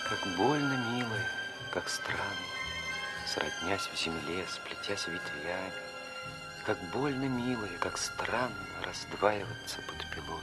Как больно, милая, как странно, сроднясь в земле, сплетясь ветвями. Как больно, милая, как странно раздваиваться под пилой.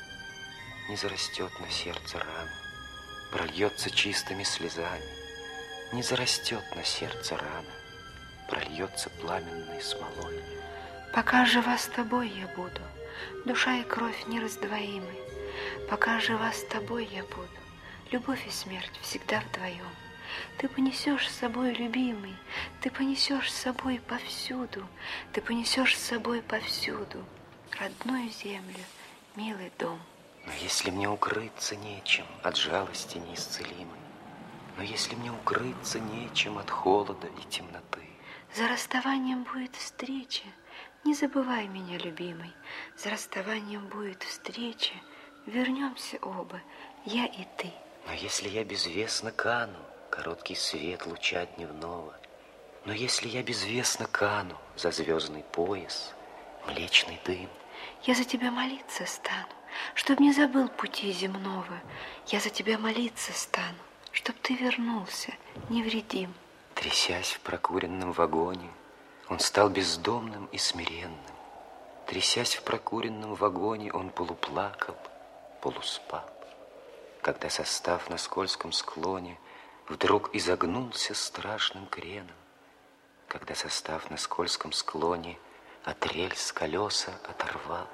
Не зарастет на сердце рана, прольется чистыми слезами. Не зарастет на сердце рана, прольется пламенной смолой. Пока жива с тобой я буду, душа и кровь нераздвоимы. Пока жива с тобой я буду, любовь и смерть всегда вдвоем. Ты понесешь с собой, любимый, ты понесешь с собой повсюду, ты понесешь с собой повсюду родную землю, милый дом. Но если мне укрыться нечем от жалости неисцелимой, но если мне укрыться нечем от холода и темноты, за расставанием будет встреча, не забывай меня, любимый, за расставанием будет встреча, вернемся оба, я и ты. Но если я безвестно кану, короткий свет луча дневного, но если я безвестно кану за звездный пояс, млечный дым, я за тебя молиться стану, чтоб не забыл пути земного. Я за тебя молиться стану, чтоб ты вернулся невредим. Трясясь в прокуренном вагоне, он стал бездомным и смиренным. Трясясь в прокуренном вагоне, он полуплакал, полуспал. Когда состав на скользком склоне вдруг изогнулся страшным креном, когда состав на скользком склоне от рельс колеса оторвал,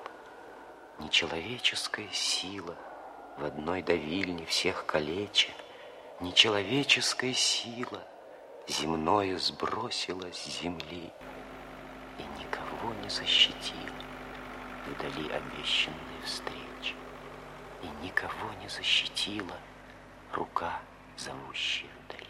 нечеловеческая сила в одной давильне всех калеча, нечеловеческая сила земное сбросила с земли и никого не защитила вдали обещанной встречи, и никого не защитила рука, зовущая вдали.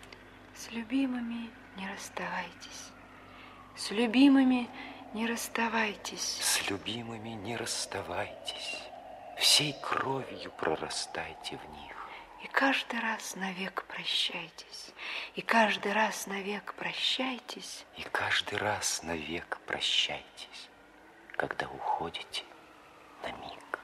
С любимыми не расставайтесь, с любимыми не расставайтесь. С любимыми не расставайтесь, всей кровью прорастайте в них. И каждый раз навек прощайтесь, и каждый раз навек прощайтесь. И каждый раз навек прощайтесь, когда уходите на миг.